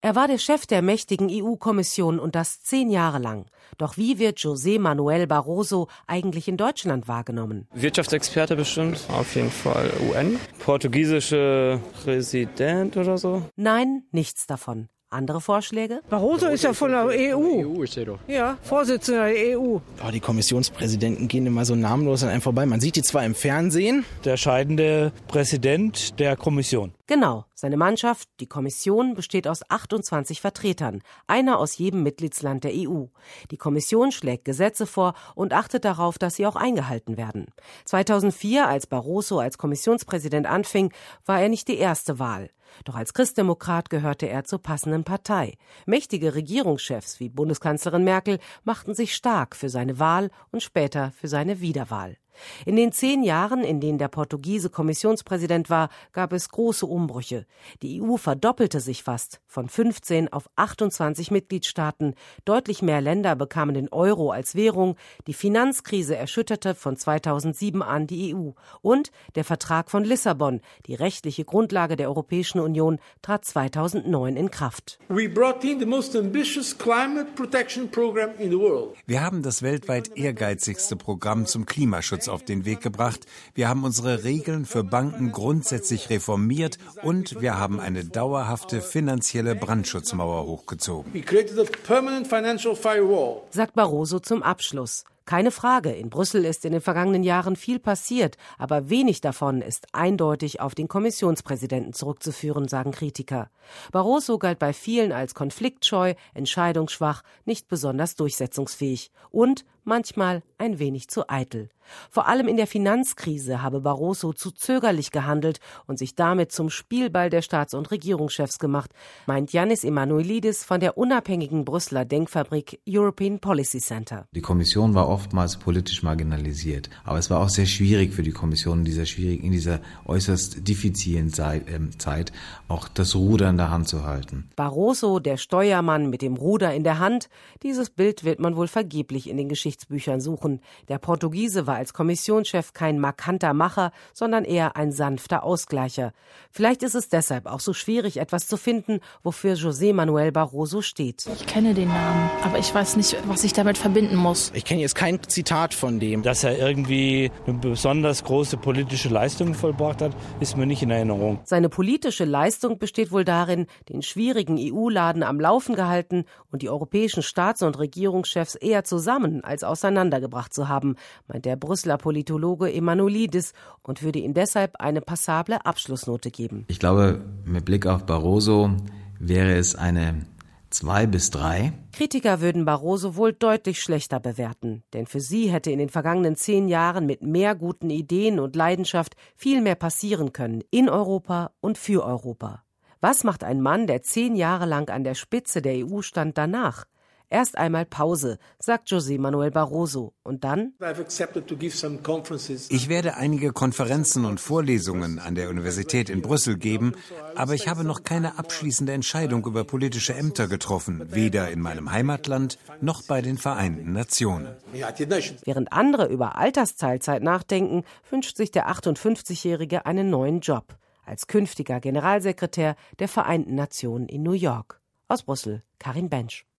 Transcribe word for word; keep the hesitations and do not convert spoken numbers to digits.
Er war der Chef der mächtigen E U-Kommission und das zehn Jahre lang. Doch wie wird José Manuel Barroso eigentlich in Deutschland wahrgenommen? Wirtschaftsexperte bestimmt, auf jeden Fall U N. Portugiesische Präsident oder so? Nein, nichts davon. Andere Vorschläge? Barroso ist ja von der E U. Ja, Vorsitzender der E U. Oh, die Kommissionspräsidenten gehen immer so namenlos an einem vorbei. Man sieht die zwar im Fernsehen. Der scheidende Präsident der Kommission. Genau, seine Mannschaft, die Kommission, besteht aus achtundzwanzig Vertretern, einer aus jedem Mitgliedsland der E U. Die Kommission schlägt Gesetze vor und achtet darauf, dass sie auch eingehalten werden. zweitausendvier, als Barroso als Kommissionspräsident anfing, war er nicht die erste Wahl. Doch als Christdemokrat gehörte er zur passenden Partei. Mächtige Regierungschefs wie Bundeskanzlerin Merkel machten sich stark für seine Wahl und später für seine Wiederwahl. In den zehn Jahren, in denen der Portugiese Kommissionspräsident war, gab es große Umbrüche. Die E U verdoppelte sich fast, von fünfzehn auf achtundzwanzig Mitgliedstaaten. Deutlich mehr Länder bekamen den Euro als Währung. Die Finanzkrise erschütterte von zweitausendsieben an die E U. Und der Vertrag von Lissabon, die rechtliche Grundlage der Europäischen Union, trat zweitausendneun in Kraft. Wir haben das weltweit ehrgeizigste Programm zum Klimaschutz auf den Weg gebracht. Wir haben unsere Regeln für Banken grundsätzlich reformiert und wir haben eine dauerhafte finanzielle Brandschutzmauer hochgezogen. Sagt Barroso zum Abschluss. Keine Frage, in Brüssel ist in den vergangenen Jahren viel passiert, aber wenig davon ist eindeutig auf den Kommissionspräsidenten zurückzuführen, sagen Kritiker. Barroso galt bei vielen als konfliktscheu, entscheidungsschwach, nicht besonders durchsetzungsfähig und manchmal ein wenig zu eitel. Vor allem in der Finanzkrise habe Barroso zu zögerlich gehandelt und sich damit zum Spielball der Staats- und Regierungschefs gemacht, meint Yannis Emanuelidis von der unabhängigen Brüsseler Denkfabrik European Policy Center. Die Kommission war oftmals politisch marginalisiert, aber es war auch sehr schwierig für die Kommission in dieser schwierigen, in dieser äußerst diffizilen Zeit auch das Ruder in der Hand zu halten. Barroso, der Steuermann mit dem Ruder in der Hand, dieses Bild wird man wohl vergeblich in den Geschichtsbüchern suchen. Der Portugiese war als Kommissionschef kein markanter Macher, sondern eher ein sanfter Ausgleicher. Vielleicht ist es deshalb auch so schwierig, etwas zu finden, wofür José Manuel Barroso steht. Ich kenne den Namen, aber ich weiß nicht, was ich damit verbinden muss. Ich kenne jetzt kein Zitat von dem. Dass er irgendwie eine besonders große politische Leistung vollbracht hat, ist mir nicht in Erinnerung. Seine politische Leistung besteht wohl darin, den schwierigen E U-Laden am Laufen gehalten und die europäischen Staats- und Regierungschefs eher zusammen als auseinandergebracht zu haben, meint der Brüsseler Politologe Emanuelidis und würde ihm deshalb eine passable Abschlussnote geben. Ich glaube, mit Blick auf Barroso wäre es eine zwei bis drei. Kritiker würden Barroso wohl deutlich schlechter bewerten, denn für sie hätte in den vergangenen zehn Jahren mit mehr guten Ideen und Leidenschaft viel mehr passieren können, in Europa und für Europa. Was macht ein Mann, der zehn Jahre lang an der Spitze der E U stand, danach? Erst einmal Pause, sagt José Manuel Barroso. Und dann? Ich werde einige Konferenzen und Vorlesungen an der Universität in Brüssel geben, aber ich habe noch keine abschließende Entscheidung über politische Ämter getroffen, weder in meinem Heimatland noch bei den Vereinten Nationen. Während andere über Altersteilzeit nachdenken, wünscht sich der achtundfünfzigjährige einen neuen Job als künftiger Generalsekretär der Vereinten Nationen in New York. Aus Brüssel, Karin Bensch.